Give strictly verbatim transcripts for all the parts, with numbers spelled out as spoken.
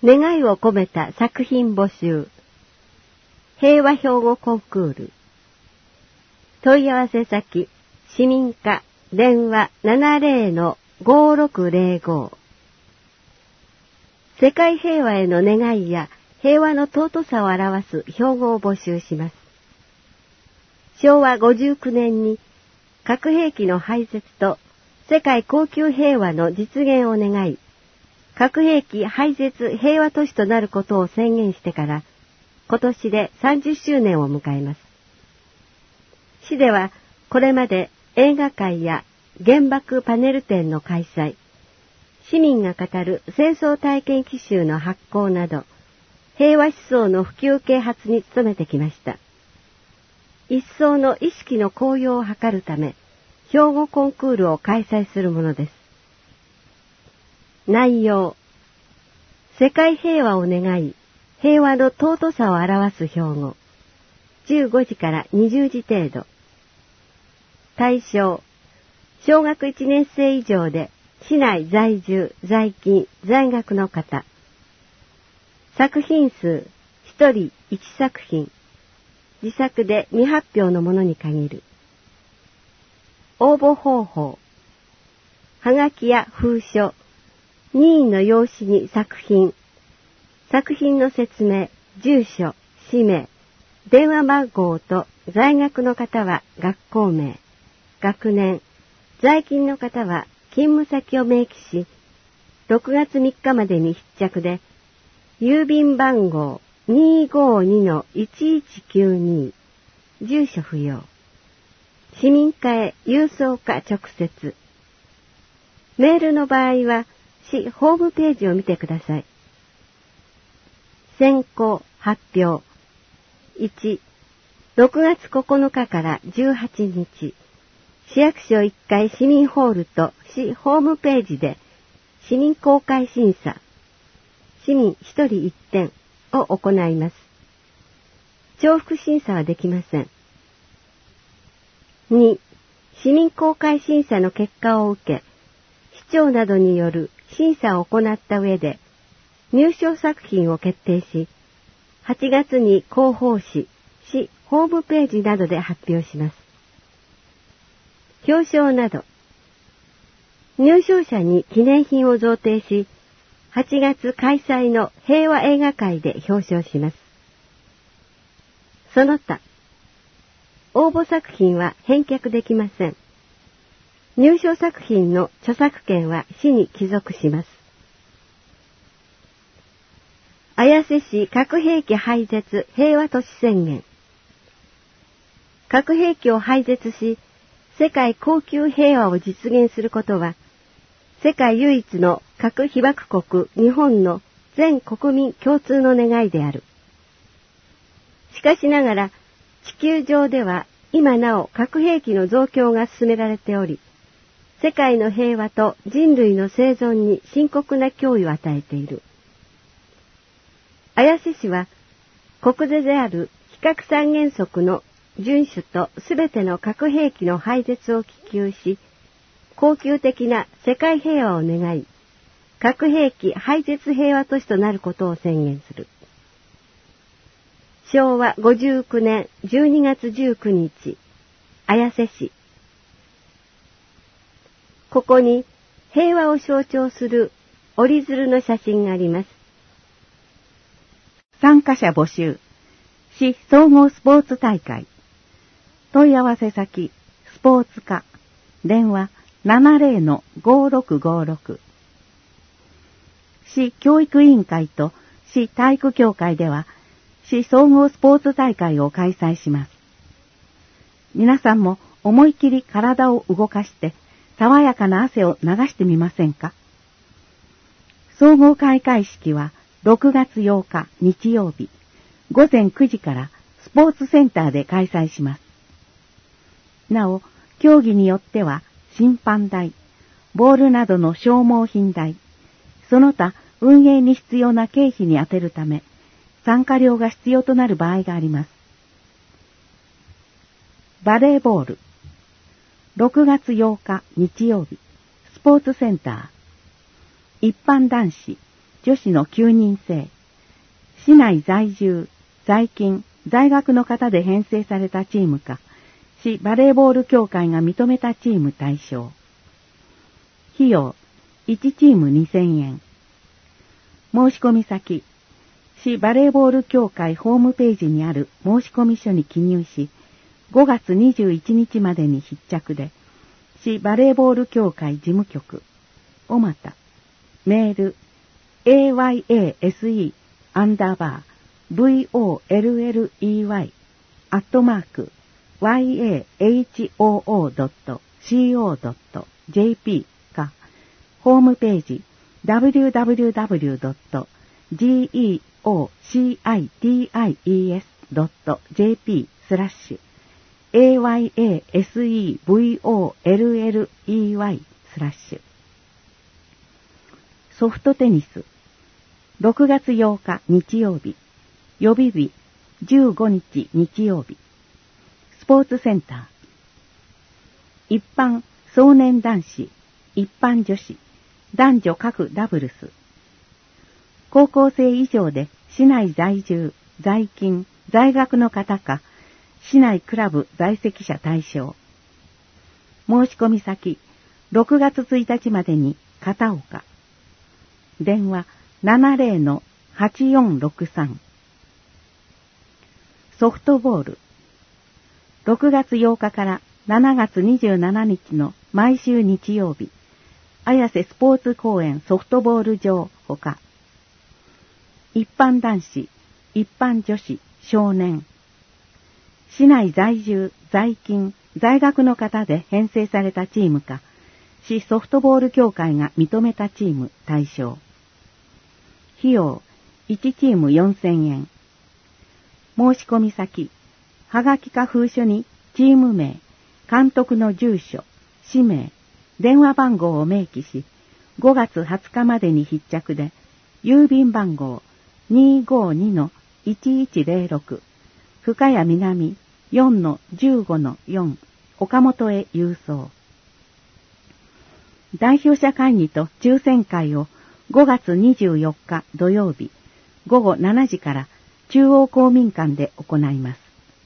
願いを込めた作品募集。平和標語コンクール。問い合わせ先、市民課、電話 ななぜろ ごろくぜろご。世界平和への願いや平和の尊さを表す標語を募集します。しょうわごじゅうきゅうねんに核兵器の廃絶と世界恒久平和の実現を願い、核兵器廃絶平和都市となることを宣言してから、今年でさんじゅっしゅうねんを迎えます。市ではこれまで映画会や原爆パネル展の開催、市民が語る戦争体験記集の発行など、平和思想の普及啓発に努めてきました。一層の意識の高揚を図るため、標語コンクールを開催するものです。内容。世界平和を願い、平和の尊さを表す標語。じゅうごじからにじゅうじ程度。対象。小学いちねん生以上で、市内在住、在勤、在学の方。作品数、ひとりいちさくひん。自作で未発表のものに限る。応募方法。はがきや封書、任意の用紙に作品、作品の説明、住所、氏名、電話番号と在学の方は学校名、学年、在勤の方は勤務先を明記し、ろくがつみっかまでに必着で、郵便番号 にーごーにのいちいちきゅうに、住所不要。市民課へ郵送か直接。メールの場合は、市ホームページを見てください。選考発表。いち、ろくがつここのかからじゅうはちにち、市役所いっかい市民ホールと市ホームページで市民公開審査、市民ひとりいってんを行います。重複審査はできません。に、市民公開審査の結果を受け、市長などによる審査を行った上で、入賞作品を決定し、はちがつに広報誌、市ホームページなどで発表します。表彰など。入賞者に記念品を贈呈し、はちがつ開催の平和映画会で表彰します。その他、応募作品は返却できません。入賞作品の著作権は市に帰属します。綾瀬市核兵器廃絶平和都市宣言。核兵器を廃絶し、世界恒久平和を実現することは、世界唯一の核被爆国日本の全国民共通の願いである。しかしながら、地球上では今なお核兵器の増強が進められており、世界の平和と人類の生存に深刻な脅威を与えている。綾瀬市は、国是である非核三原則の遵守とすべての核兵器の廃絶を希求し、恒久的な世界平和を願い、核兵器廃絶平和都市となることを宣言する。しょうわごじゅうきゅうねんじゅうにがつじゅうくにち、綾瀬市。ここに平和を象徴する折り鶴の写真があります。 参加者募集。市総合スポーツ大会。問い合わせ先、スポーツ課。電話 ななぜろ ごろくごろく。市教育委員会と市体育協会では、市総合スポーツ大会を開催します。皆さんも思い切り体を動かして、爽やかな汗を流してみませんか？総合開会式はろくがつようか日曜日、ごぜんくじからスポーツセンターで開催します。なお、競技によっては審判代、ボールなどの消耗品代、その他運営に必要な経費に充てるため、参加料が必要となる場合があります。バレーボール。ろくがつようか日曜日、スポーツセンター。一般男子、 女子のきゅうにん制、市内在住、在勤、在学の方で編成されたチームか、市バレーボール協会が認めたチーム対象。費用、いちチームにせんえん。申し込み先、市バレーボール協会ホームページにある申込書に記入し、ごがつにじゅういちにちまでに必着で、市バレーボール協会事務局、おまた、メール、エーワイエーエスイー アンダーバー、ブイオーエルエルイーワイ、アットマーク、ワイエーエイチオーオードットシーオードットジェーピー か、ホームページ、ダブリューダブリューダブリュードットジーイーオーシーアイティーアイイーエスドットジェーピー スラッシュ、エーワイエーエスイーブイオーエルエルイーワイ スラッシュ。ソフトテニス、ろくがつようか日曜日、予備日じゅうごにち日曜日、スポーツセンター、一般壮年男子、一般女子、男女各ダブルス、高校生以上で市内在住、在勤、在学の方か、市内クラブ在籍者対象。申し込み先、ろくがつついたちまでに片岡。電話 ななゼロのはちよんろくさん。ソフトボール。ろくがつようかからしちがつにじゅうしちにちの毎週日曜日、綾瀬スポーツ公園ソフトボール場ほか、一般男子、一般女子、少年、市内在住、在勤、在学の方で編成されたチームか、市ソフトボール協会が認めたチーム対象。費用、いちチームよんせんえん。申し込み先、はがきか封書にチーム名、監督の住所、氏名、電話番号を明記し、ごがつはつかまでに必着で、郵便番号 にーごーにのいちいちゼロろく、深谷南 よんのじゅうごのよん、岡本へ郵送。代表者会議と抽選会をごがつにじゅうよっか土曜日ごごしちじから中央公民館で行います。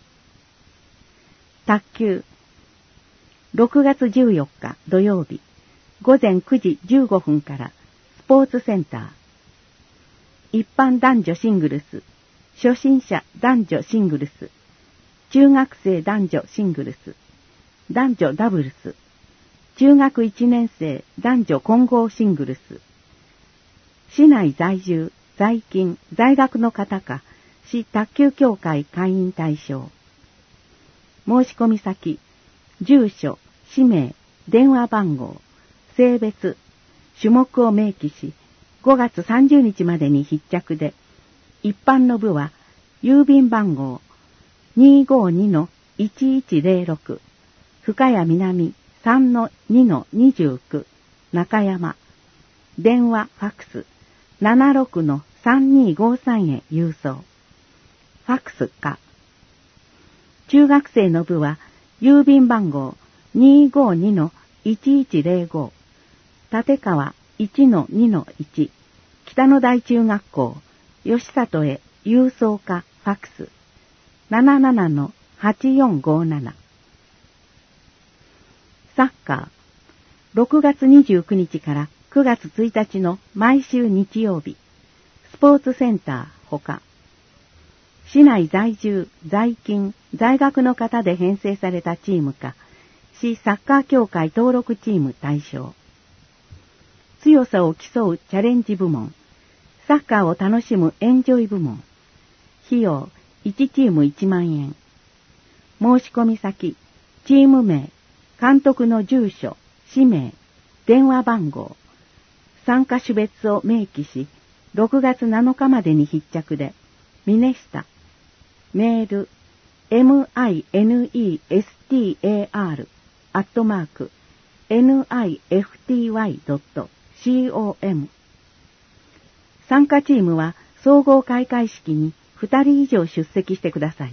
卓球、ろくがつじゅうよっか土曜日ごぜんくじじゅうごふんからスポーツセンター。一般男女シングルス、初心者男女シングルス、中学生男女シングルス、男女ダブルス、中学いちねん生男女混合シングルス、市内在住、在勤、在学の方か、市卓球協会会員対象。申し込み先、住所、氏名、電話番号、性別、種目を明記し、ごがつさんじゅうにちまでに必着で、一般の部は、郵便番号 にーごーにのいちいちゼロろく、深谷南 さんのにのにじゅうきゅう、中山、電話ファックス ななろくのさんにーごーさん へ郵送。ファックスか。中学生の部は、郵便番号 にーごーにのいちいちゼロご、立川 いちのにのいち、北野台中学校、吉里へ郵送かファックス ななななのはちよんごーなな。サッカー、ろくがつにじゅうくにちからくがつついたちの毎週日曜日、スポーツセンターほか、市内在住、在勤、在学の方で編成されたチームか、市サッカー協会登録チーム対象。強さを競うチャレンジ部門、サッカーを楽しむエンジョイ部門、費用いちチームいちまんえん。申し込み先、チーム名、監督の住所、氏名、電話番号、参加種別を明記し、ろくがつなのかまでに必着で、ミネスタ、メール、ミネスター アットマーク、ニフティーワイ ドット コム。参加チームは総合開会式にふたり以上出席してください。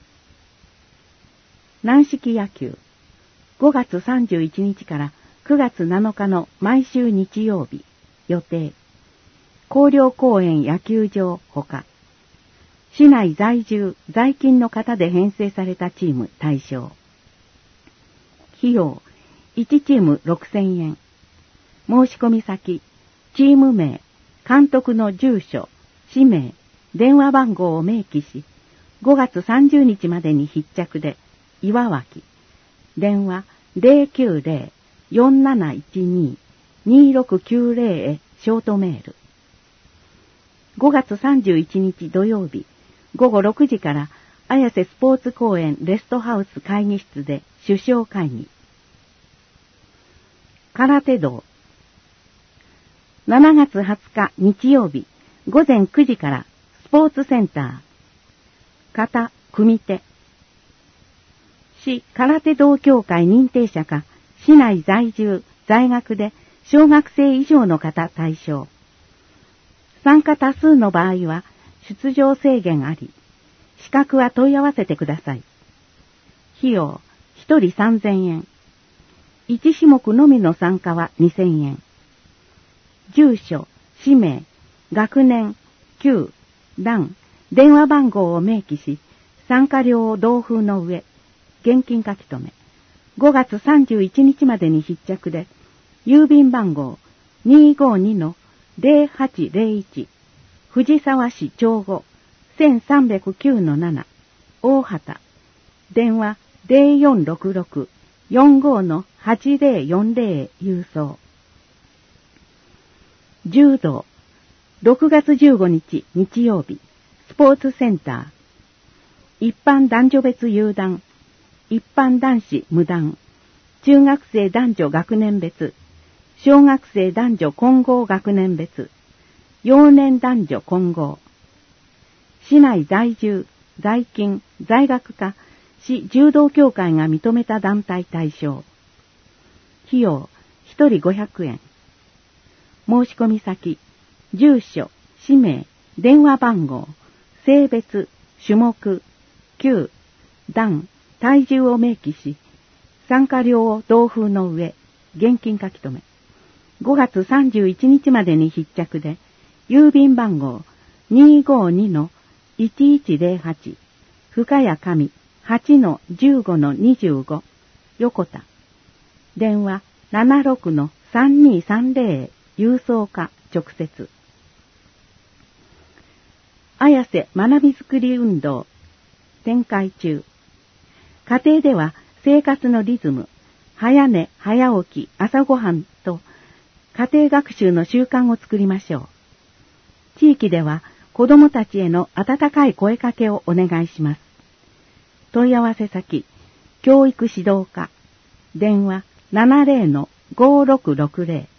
軟式野球、ごがつさんじゅういちにちからくがつなのかの毎週日曜日、予定。 広陵公園野球場ほか、市内在住、在勤の方で編成されたチーム対象。費用、いちチームろくせんえん。申し込み先、チーム名、監督の住所、氏名、電話番号を明記し、ごがつさんじゅうにちまでに必着で、岩脇。電話 ゼロきゅうゼロ よんなないちに にろくきゅうゼロ へショートメール。ごがつさんじゅういちにち土曜日、ごごろくじから綾瀬スポーツ公園レストハウス会議室で首相会議。空手道。しちがつはつか日曜日、ごぜんくじからスポーツセンター。形、組手。市空手道協会認定者か、市内在住、在学で小学生以上の方対象。参加多数の場合は出場制限あり、資格は問い合わせてください。費用、ひとりさんぜんえん。いち種目のみの参加はにせんえん。住所、氏名、学年、級、段、電話番号を明記し、参加料を同封の上、現金書き留め。ごがつさんじゅういちにちまでに必着で、郵便番号 にーごーにのゼロはちゼロいち、藤沢市長後 せんさんびゃくきゅうのなな、大畑。電話 ゼロよんろくろく よんごのはちゼロよんゼロ へ郵送。柔道。ろくがつじゅうごにち日曜日、スポーツセンター。一般男女別有段、一般男子無段、中学生男女学年別、小学生男女混合学年別、幼年男女混合。市内在住、在勤、在学か、市柔道協会が認めた団体対象。費用、ひとりごひゃくえん。申し込み先、住所、氏名、電話番号、性別、種目、級、段、体重を明記し、参加料を同封の上、現金書き留め。ごがつさんじゅういちにちまでに必着で、郵便番号 にーごーにのいちいちゼロはち、深谷上 はちのじゅうごのにじゅうご、横田。電話 ななろくのさんにーさんゼロ へ郵送か直接。綾瀬学びづくり運動展開中。家庭では生活のリズム、早寝早起き朝ごはんと家庭学習の習慣を作りましょう。地域では子どもたちへの温かい声かけをお願いします。問い合わせ先、教育指導課、電話 ななゼロのごろくろくゼロ